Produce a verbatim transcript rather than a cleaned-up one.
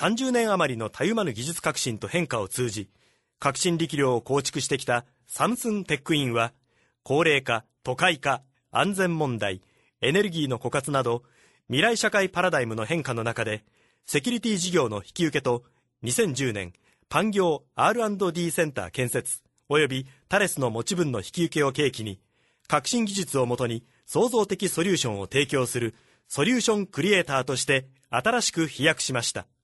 さんじゅうねん余りのたゆまぬ技術革新と変化を通じ、革新力量を構築してきたサムスンテックインは、高齢化、都会化、安全問題、エネルギーの枯渇など、未来社会パラダイムの変化の中で、セキュリティ事業の引き受けと、にせんじゅうねん、パン業 アールアンドディー センター建設、及びタレスの持ち分の引き受けを契機に、革新技術をもとに創造的ソリューションを提供するソリューションクリエイターとして新しく飛躍しました。